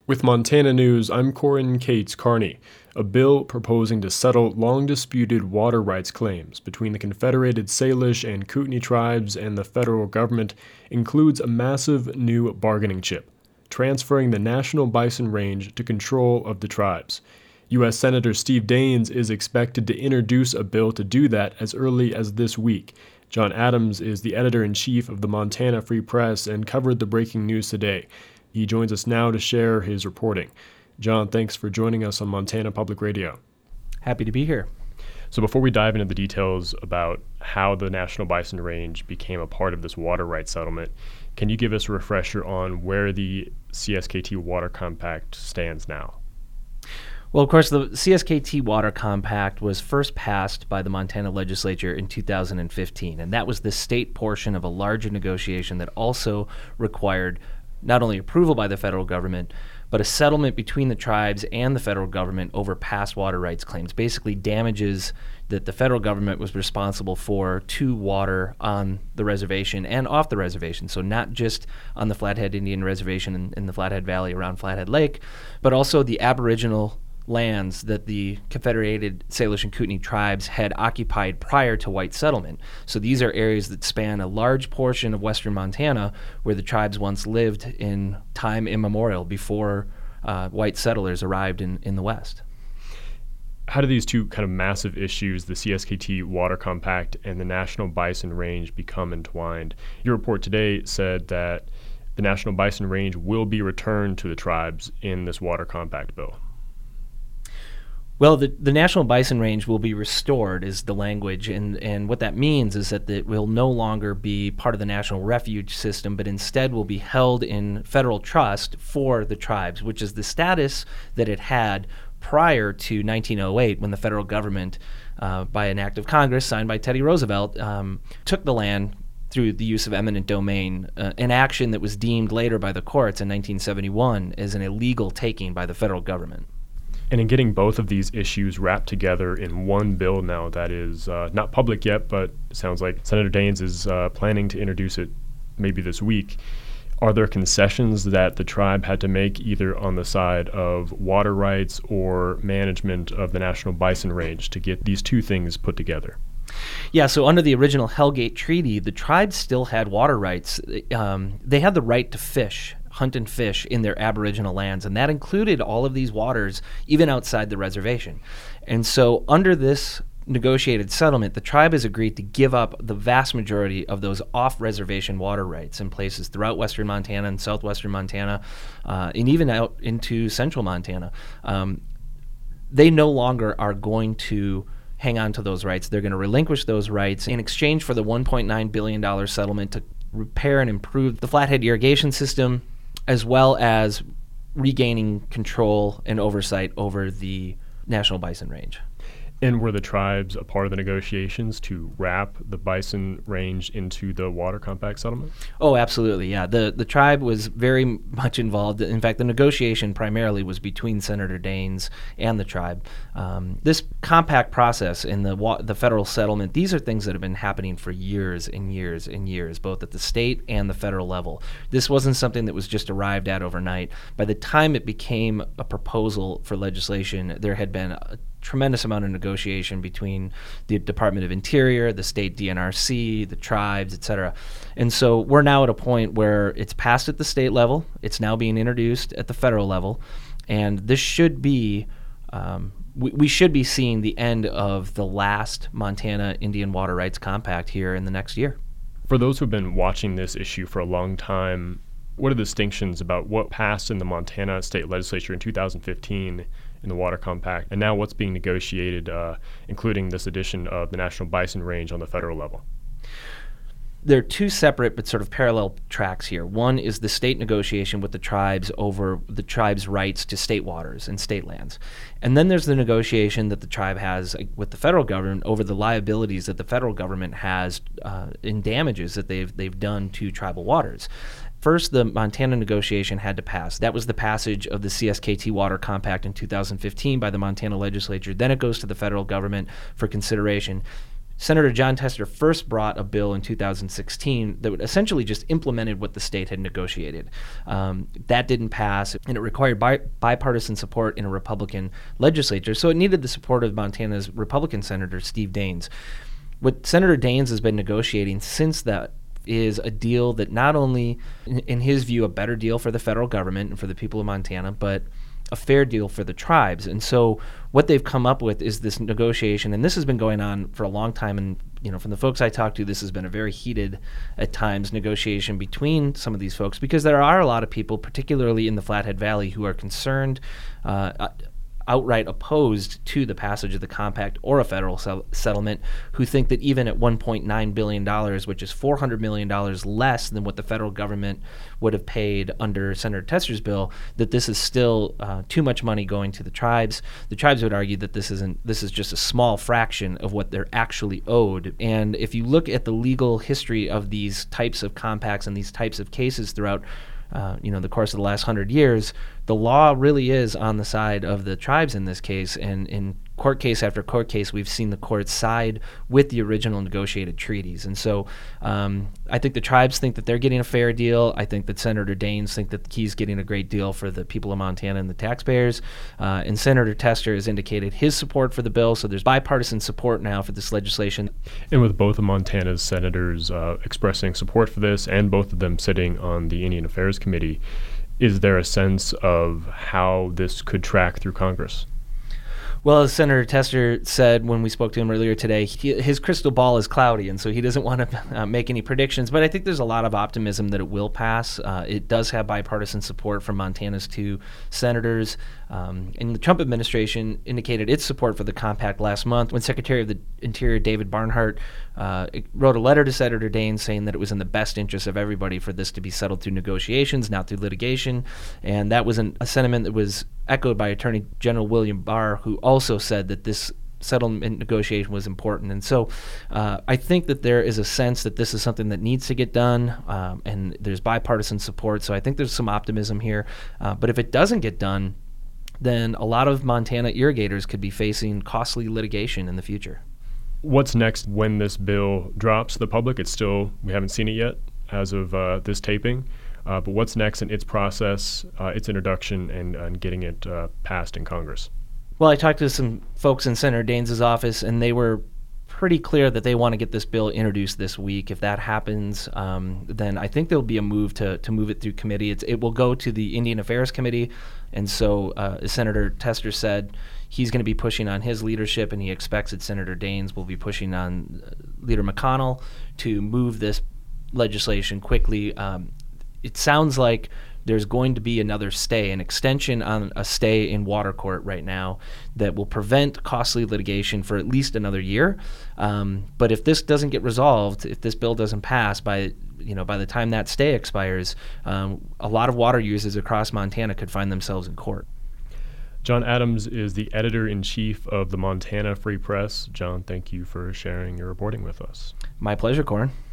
With Montana News, I'm Corin Cates Carney. A bill proposing to settle long-disputed water rights claims between the Confederated Salish and Kootenai tribes and the federal government includes a massive new bargaining chip, transferring the National Bison Range to control of the tribes. U.S. Senator Steve Daines is expected to introduce a bill to do that as early as this week. John Adams is the editor-in-chief of the Montana Free Press and covered the breaking news today. He joins us now to share his reporting. John, thanks for joining us on Montana Public Radio. Happy to be here. So before we dive into the details about how the National Bison Range became a part of this water rights settlement, can you give us a refresher on where the CSKT Water Compact stands now? Well, of course, the CSKT Water Compact was first passed by the Montana legislature in 2015, and that was the state portion of a larger negotiation that also required not only approval by the federal government, but a settlement between the tribes and the federal government over past water rights claims, basically damages that the federal government was responsible for to water on the reservation and off the reservation. So not just on the Flathead Indian Reservation in the Flathead Valley around Flathead Lake, but also the Aboriginal lands that the Confederated Salish and Kootenai tribes had occupied prior to white settlement. So these are areas that span a large portion of western Montana where the tribes once lived in time immemorial before white settlers arrived in the west. How do these two kind of massive issues, the CSKT Water Compact and the National Bison Range, become entwined? Your report today said that the National Bison Range will be returned to the tribes in this Water Compact bill. Well, the National Bison Range will be restored is the language, and what that means is that it will no longer be part of the National Refuge System, but instead will be held in federal trust for the tribes, which is the status that it had prior to 1908 when the federal government, by an act of Congress signed by Teddy Roosevelt, took the land through the use of eminent domain, an action that was deemed later by the courts in 1971 as an illegal taking by the federal government. And in getting both of these issues wrapped together in one bill now that is not public yet, but it sounds like Senator Daines is planning to introduce it maybe this week, are there concessions that the tribe had to make either on the side of water rights or management of the National Bison Range to get these two things put together? Yeah, so under the original Hellgate Treaty, the tribes still had water rights. They had the right to hunt and fish in their Aboriginal lands, and that included all of these waters, even outside the reservation. And so under this negotiated settlement, the tribe has agreed to give up the vast majority of those off-reservation water rights in places throughout western Montana and southwestern Montana, and even out into central Montana. They no longer are going to hang on to those rights. They're going to relinquish those rights in exchange for the $1.9 billion settlement to repair and improve the Flathead irrigation system, as well as regaining control and oversight over the National Bison Range. And were the tribes a part of the negotiations to wrap the Bison Range into the Water Compact settlement? Oh, absolutely, yeah. The tribe was very much involved. In fact, the negotiation primarily was between Senator Daines and the tribe. This compact process and the federal settlement, these are things that have been happening for years and years and years, both at the state and the federal level. This wasn't something that was just arrived at overnight. By the time it became a proposal for legislation, there had been a tremendous amount of negotiation between the Department of Interior, the state DNRC, the tribes, et cetera. And so we're now at a point where it's passed at the state level, it's now being introduced at the federal level, and this should be, we should be seeing the end of the last Montana Indian Water Rights Compact here in the next year. For those who've been watching this issue for a long time, what are the distinctions about what passed in the Montana state legislature in 2015 in the Water Compact, and now what's being negotiated, including this addition of the National Bison Range on the federal level? There are two separate but sort of parallel tracks here. One is the state negotiation with the tribes over the tribe's rights to state waters and state lands. And then there's the negotiation that the tribe has with the federal government over the liabilities that the federal government has in damages that they've done to tribal waters. First, the Montana negotiation had to pass. That was the passage of the CSKT Water Compact in 2015 by the Montana legislature. Then it goes to the federal government for consideration. Senator Jon Tester first brought a bill in 2016 that would essentially just implemented what the state had negotiated. That didn't pass, and it required bipartisan support in a Republican legislature, so it needed the support of Montana's Republican Senator Steve Daines. What Senator Daines has been negotiating since that is a deal that not only, in his view, a better deal for the federal government and for the people of Montana, but a fair deal for the tribes. And so what they've come up with is this negotiation, and this has been going on for a long time. And from the folks I talked to, this has been a very heated, at times, negotiation between some of these folks, because there are a lot of people, particularly in the Flathead Valley, who are concerned, outright opposed to the passage of the compact or a federal settlement, who think that even at $1.9 billion, which is $400 million less than what the federal government would have paid under Senator Tester's bill, that this is still too much money going to the tribes. The tribes would argue that this is just a small fraction of what they're actually owed. And if you look at the legal history of these types of compacts and these types of cases throughout the course of the last 100 years, the law really is on the side of the tribes in this case. And in court case after court case, we've seen the courts side with the original negotiated treaties. And so I think the tribes think that they're getting a fair deal. I think that Senator Daines think that he's getting a great deal for the people of Montana and the taxpayers. And Senator Tester has indicated his support for the bill. So there's bipartisan support now for this legislation. And with both of Montana's senators expressing support for this, and both of them sitting on the Indian Affairs Committee, is there a sense of how this could track through Congress? Well, as Senator Tester said when we spoke to him earlier today, his crystal ball is cloudy, and so he doesn't want to make any predictions. But I think there's a lot of optimism that it will pass. It does have bipartisan support from Montana's two senators. And the Trump administration indicated its support for the compact last month when Secretary of the Interior David Barnhart wrote a letter to Senator Daines saying that it was in the best interest of everybody for this to be settled through negotiations, not through litigation. And that was a sentiment that was echoed by Attorney General William Barr, who also said that this settlement negotiation was important. And so I think that there is a sense that this is something that needs to get done, and there's bipartisan support. So I think there's some optimism here. But if it doesn't get done, then a lot of Montana irrigators could be facing costly litigation in the future. What's next when this bill drops to the public? We haven't seen it yet as of this taping. But what's next in its process, its introduction, and getting it passed in Congress? Well, I talked to some folks in Senator Daines' office, and they were pretty clear that they want to get this bill introduced this week. If that happens, then I think there'll be a move to move it through committee. It will go to the Indian Affairs Committee, and so as Senator Tester said, he's going to be pushing on his leadership, and he expects that Senator Daines will be pushing on Leader McConnell to move this legislation quickly. It sounds like there's going to be another stay, an extension on a stay in water court right now that will prevent costly litigation for at least another year. But if this doesn't get resolved, if this bill doesn't pass by the time that stay expires, a lot of water users across Montana could find themselves in court. John Adams is the editor-in-chief of the Montana Free Press. John, thank you for sharing your reporting with us. My pleasure, Corin.